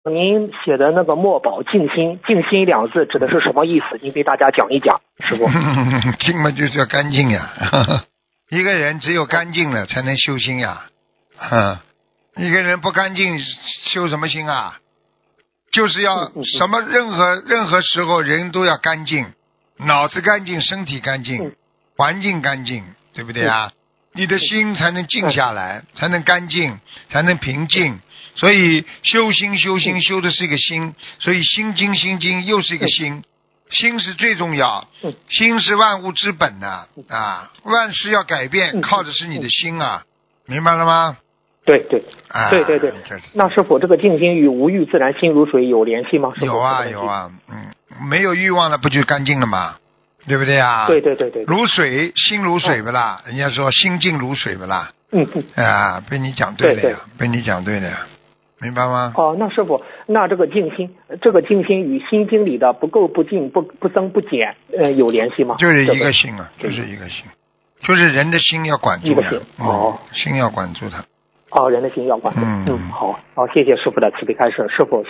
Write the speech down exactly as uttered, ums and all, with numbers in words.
您写的那个墨宝静心，静心两字指的是什么意思？您给大家讲一讲，师傅。 静嘛就是要干净呀，一个人只有干净了才能修心呀，一个人不干净修什么心啊？就是要什么任何任何时候人都要干净，脑子干净，身体干净，环境干净，对不对啊？你的心才能静下来，才能干净，才能平静。所以修心修心修的是一个心，所以心经心经又是一个心，心是最重要，心是万物之本呐 啊, 啊，万事要改变靠的是你的心啊，明白了吗？ 对对， 啊、 对对对。那师傅，这个静心与无欲自然心如水有联系吗？ 有啊有啊，嗯，没有欲望了不就干净了吗？对不对啊？ 对对对 对, 对。 如水，心如水不啦？哦、人家说心静如水不啦？ 嗯嗯。 啊，被你讲对了呀， 对对被你讲对了呀。明白吗？ 哦，那师傅，那这个静心，这个静心与心经里的不垢不净不不增不减，呃，有联系吗？ 就是一个心啊，就是一个心，就是人的心要管住呀， 一个心哦、 嗯，心要管住它。 哦，人的心要管住。 嗯嗯，好，好，谢谢师傅的慈悲开示，师傅。